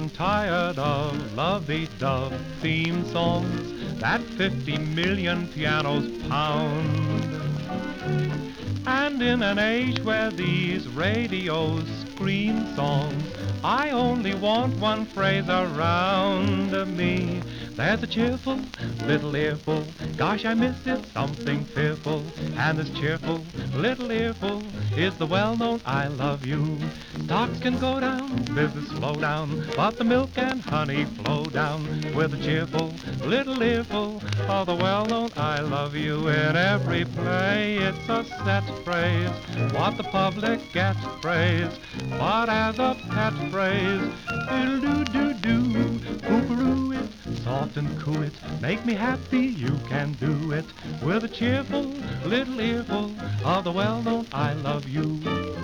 tired of lovey-dove theme songs that 50 million pianos pound. And in an age where these radios scream songs, I only want one phrase around me. There's a cheerful little earful, gosh I miss it, something fearful. And this cheerful little earful is the well-known I love you. Stocks can go down, business slow down, but the milk and honey flow down with a cheerful little earful of the well-known I love you. In every play it's a set phrase, what the public gets praise, but as a pet phrase, diddle-doo-doo-doo, pooperoo it, soft and coo it, make me happy, you can do it, with a cheerful little earful of the well-known I love you.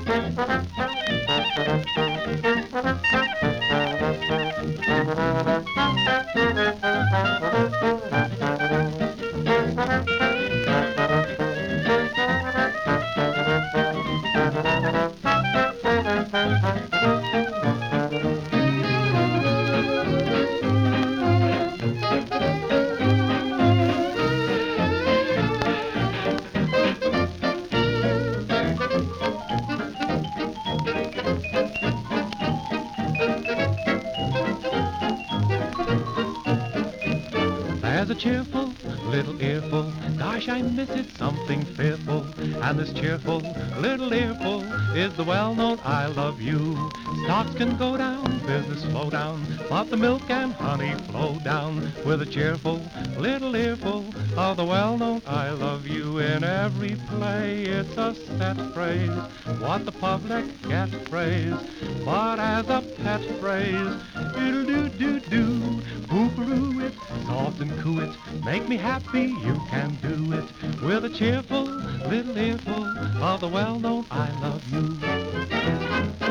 There's a cheerful little earful, gosh I miss it, something fearful. And this cheerful little earful is the well-known I love you. Stocks can go down, business slow down, but the milk and honey flow down with a cheerful little earful of the well-known I love you. In every play it's a set phrase, what the public gets praise, but as a pet phrase, diddle-doo-doo-doo, pooperoo it, soft and coo it, make me happy, you can do it, with a cheerful little earful of the well-known I love you.